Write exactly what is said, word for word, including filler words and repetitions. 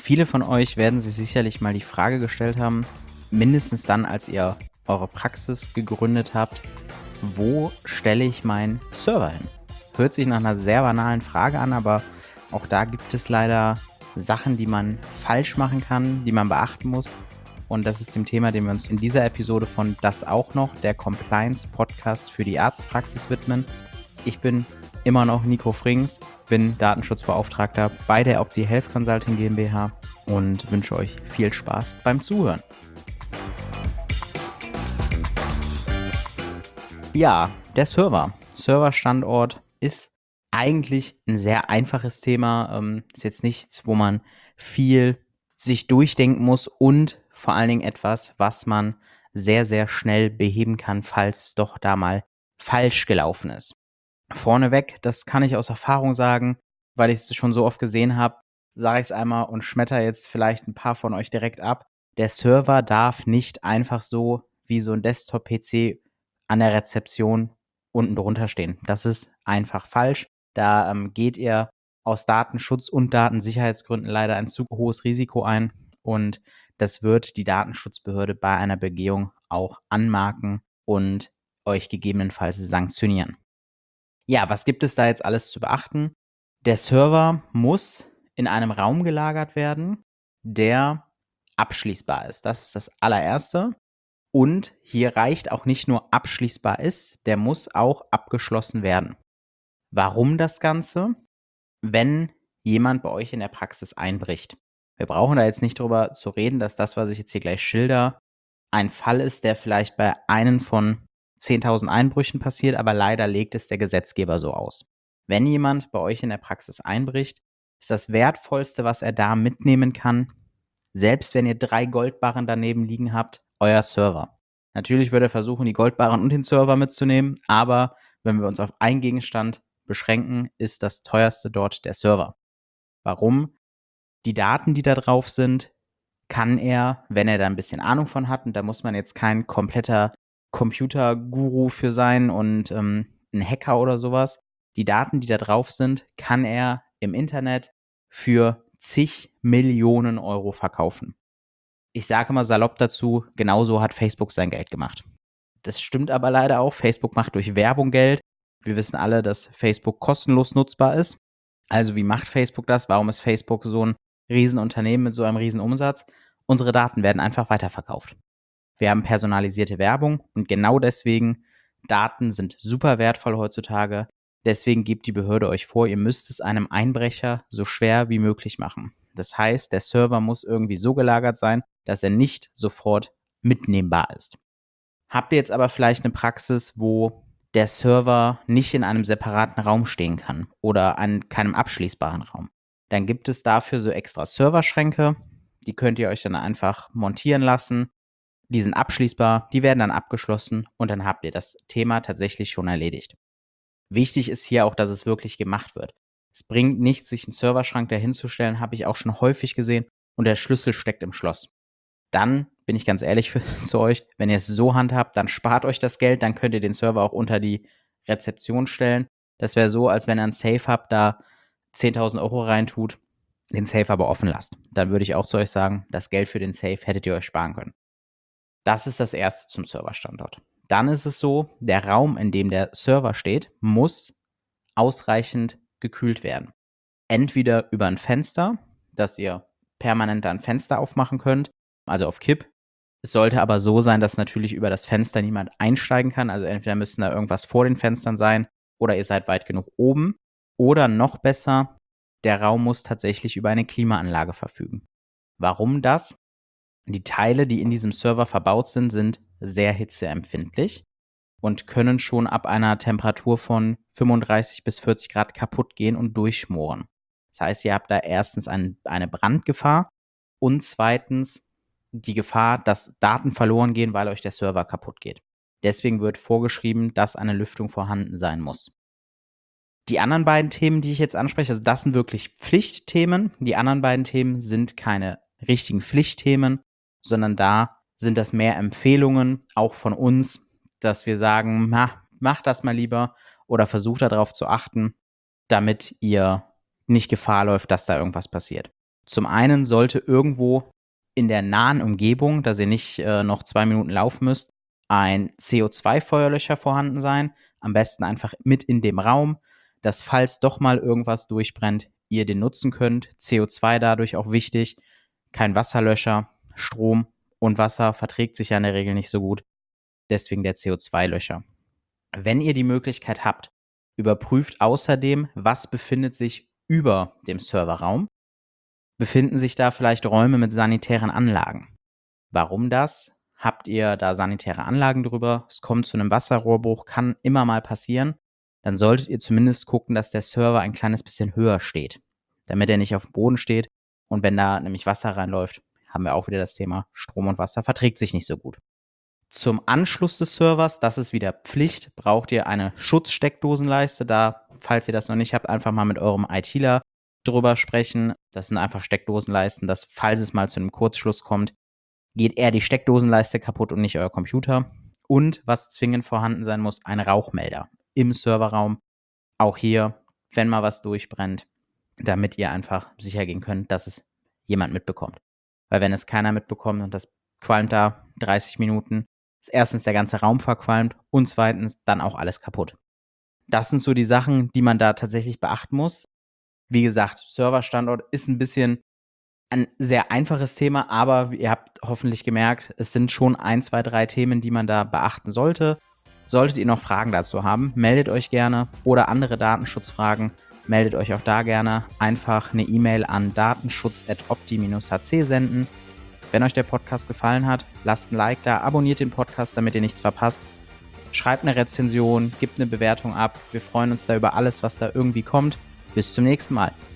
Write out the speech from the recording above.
Viele von euch werden sich sicherlich mal die Frage gestellt haben, mindestens dann, als ihr eure Praxis gegründet habt: Wo stelle ich meinen Server hin? Hört sich nach einer sehr banalen Frage an, aber auch da gibt es leider Sachen, die man falsch machen kann, die man beachten muss. Und das ist dem Thema, dem wir uns in dieser Episode von Das auch noch, der Compliance-Podcast für die Arztpraxis, widmen. Ich bin immer noch Nico Frings, bin Datenschutzbeauftragter bei der Opti Health Consulting GmbH und wünsche euch viel Spaß beim Zuhören. Ja, der Server. Serverstandort ist eigentlich ein sehr einfaches Thema. Ähm, ist jetzt nichts, wo man viel sich durchdenken muss und vor allen Dingen etwas, was man sehr, sehr schnell beheben kann, falls es doch da mal falsch gelaufen ist. Vorneweg, das kann ich aus Erfahrung sagen, weil ich es schon so oft gesehen habe, sage ich es einmal und schmetter jetzt vielleicht ein paar von euch direkt ab. Der Server darf nicht einfach so wie so ein Desktop-P C an der Rezeption unten drunter stehen. Das ist einfach falsch. Da ähm, geht ihr aus Datenschutz- und Datensicherheitsgründen leider ein zu hohes Risiko ein und das wird die Datenschutzbehörde bei einer Begehung auch anmarken und euch gegebenenfalls sanktionieren. Ja, was gibt es da jetzt alles zu beachten? Der Server muss in einem Raum gelagert werden, der abschließbar ist. Das ist das allererste. Und hier reicht auch nicht nur abschließbar ist, der muss auch abgeschlossen werden. Warum das Ganze? Wenn jemand bei euch in der Praxis einbricht. Wir brauchen da jetzt nicht drüber zu reden, dass das, was ich jetzt hier gleich schilder, ein Fall ist, der vielleicht bei einem von zehntausend Einbrüchen passiert, aber leider legt es der Gesetzgeber so aus. Wenn jemand bei euch in der Praxis einbricht, ist das Wertvollste, was er da mitnehmen kann, selbst wenn ihr drei Goldbarren daneben liegen habt, euer Server. Natürlich würde er versuchen, die Goldbarren und den Server mitzunehmen, aber wenn wir uns auf einen Gegenstand beschränken, ist das teuerste dort der Server. Warum? Die Daten, die da drauf sind, kann er, wenn er da ein bisschen Ahnung von hat, und da muss man jetzt kein kompletter Computerguru für sein und ähm, ein Hacker oder sowas, die Daten, die da drauf sind, kann er im Internet für zig Millionen Euro verkaufen. Ich sage mal salopp dazu, genauso hat Facebook sein Geld gemacht. Das stimmt aber leider auch. Facebook macht durch Werbung Geld. Wir wissen alle, dass Facebook kostenlos nutzbar ist. Also wie macht Facebook das? Warum ist Facebook so ein Riesenunternehmen mit so einem Riesenumsatz? Unsere Daten werden einfach weiterverkauft. Wir haben personalisierte Werbung und genau deswegen, Daten sind super wertvoll heutzutage. Deswegen gibt die Behörde euch vor, ihr müsst es einem Einbrecher so schwer wie möglich machen. Das heißt, der Server muss irgendwie so gelagert sein, dass er nicht sofort mitnehmbar ist. Habt ihr jetzt aber vielleicht eine Praxis, wo der Server nicht in einem separaten Raum stehen kann oder an keinem abschließbaren Raum, dann gibt es dafür so extra Serverschränke. Die könnt ihr euch dann einfach montieren lassen. Die sind abschließbar, die werden dann abgeschlossen und dann habt ihr das Thema tatsächlich schon erledigt. Wichtig ist hier auch, dass es wirklich gemacht wird. Es bringt nichts, sich einen Serverschrank dahinzustellen, habe ich auch schon häufig gesehen, und der Schlüssel steckt im Schloss. Dann bin ich ganz ehrlich für, zu euch, wenn ihr es so handhabt, dann spart euch das Geld, dann könnt ihr den Server auch unter die Rezeption stellen. Das wäre so, als wenn ihr ein Safe habt, da zehntausend Euro reintut, den Safe aber offen lasst. Dann würde ich auch zu euch sagen, das Geld für den Safe hättet ihr euch sparen können. Das ist das Erste zum Serverstandort. Dann ist es so, der Raum, in dem der Server steht, muss ausreichend gekühlt werden. Entweder über ein Fenster, dass ihr permanent ein Fenster aufmachen könnt, also auf Kipp. Es sollte aber so sein, dass natürlich über das Fenster niemand einsteigen kann. Also entweder müssen da irgendwas vor den Fenstern sein oder ihr seid weit genug oben. Oder noch besser, der Raum muss tatsächlich über eine Klimaanlage verfügen. Warum das? Die Teile, die in diesem Server verbaut sind, sind sehr hitzeempfindlich und können schon ab einer Temperatur von fünfunddreißig bis vierzig Grad kaputt gehen und durchschmoren. Das heißt, ihr habt da erstens ein, eine Brandgefahr und zweitens die Gefahr, dass Daten verloren gehen, weil euch der Server kaputt geht. Deswegen wird vorgeschrieben, dass eine Lüftung vorhanden sein muss. Die anderen beiden Themen, die ich jetzt anspreche, also das sind wirklich Pflichtthemen. Die anderen beiden Themen sind keine richtigen Pflichtthemen, sondern da sind das mehr Empfehlungen, auch von uns, dass wir sagen, na, macht das mal lieber oder versucht darauf zu achten, damit ihr nicht Gefahr läuft, dass da irgendwas passiert. Zum einen sollte irgendwo in der nahen Umgebung, dass ihr nicht äh, noch zwei Minuten laufen müsst, ein C O zwei Feuerlöscher vorhanden sein. Am besten einfach mit in dem Raum, dass falls doch mal irgendwas durchbrennt, ihr den nutzen könnt. C O zwei dadurch auch wichtig. Kein Wasserlöscher, Strom und Wasser verträgt sich ja in der Regel nicht so gut. Deswegen der C O zwei Löscher. Wenn ihr die Möglichkeit habt, überprüft außerdem, was befindet sich über dem Serverraum. Befinden sich da vielleicht Räume mit sanitären Anlagen? Warum das? Habt ihr da sanitäre Anlagen drüber? Es kommt zu einem Wasserrohrbruch, kann immer mal passieren. Dann solltet ihr zumindest gucken, dass der Server ein kleines bisschen höher steht, damit er nicht auf dem Boden steht. Und wenn da nämlich Wasser reinläuft, haben wir auch wieder das Thema Strom und Wasser verträgt sich nicht so gut. Zum Anschluss des Servers, das ist wieder Pflicht, braucht ihr eine Schutzsteckdosenleiste. Da, falls ihr das noch nicht habt, einfach mal mit eurem ITler drüber sprechen. Das sind einfach Steckdosenleisten, dass, falls es mal zu einem Kurzschluss kommt, geht eher die Steckdosenleiste kaputt und nicht euer Computer. Und was zwingend vorhanden sein muss, ein Rauchmelder im Serverraum. Auch hier, wenn mal was durchbrennt, damit ihr einfach sicher gehen könnt, dass es jemand mitbekommt. Weil wenn es keiner mitbekommt und das qualmt da dreißig Minuten, ist erstens der ganze Raum verqualmt und zweitens dann auch alles kaputt. Das sind so die Sachen, die man da tatsächlich beachten muss. Wie gesagt, Serverstandort ist ein bisschen ein sehr einfaches Thema, aber ihr habt hoffentlich gemerkt, es sind schon ein, zwei, drei Themen, die man da beachten sollte. Solltet ihr noch Fragen dazu haben, meldet euch gerne oder andere Datenschutzfragen, meldet euch auch da gerne. Einfach eine E-Mail an datenschutz at opti dash h c senden. Wenn euch der Podcast gefallen hat, lasst ein Like da, abonniert den Podcast, damit ihr nichts verpasst. Schreibt eine Rezension, gebt eine Bewertung ab. Wir freuen uns da über alles, was da irgendwie kommt. Bis zum nächsten Mal.